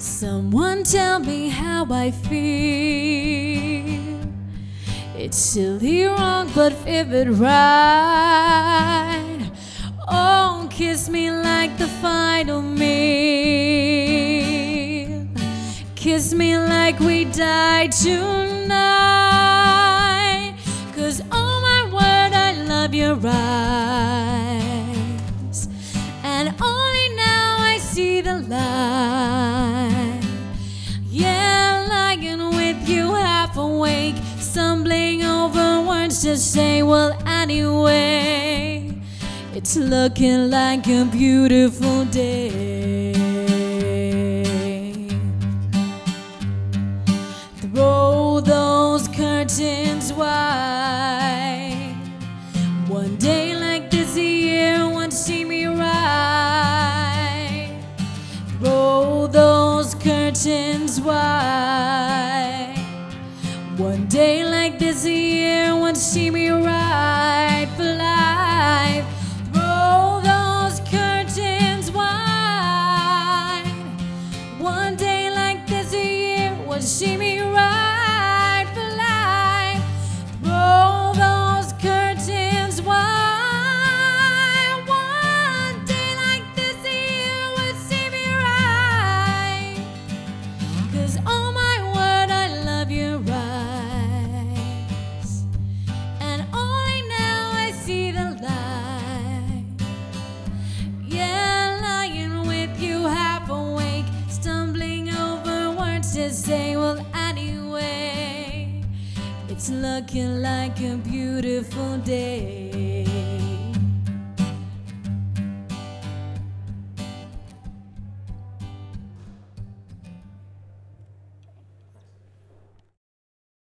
Someone tell me how I feel. It's silly wrong but vivid right. Oh, kiss me like the final meal. Kiss me like we died tonight. 'Cause oh my word, I love your eyes, and only now I see the light. Yeah, lying with you half awake, stumbling over words to say, well anyway, it's looking like a beautiful day. Throw those curtains wide. One day like this a year won't see me right. Throw those curtains wide. One day like this a year won't see me right for life. Throw those curtains wide. One day like this a year won't see me right for life. Throw those curtains wide. One day like this a year won't see me right. 'Cause oh my word, I love your eyes, and only now I see the light. Yeah, lying with you half awake, stumbling over words to say, well anyway, it's looking like a beautiful day.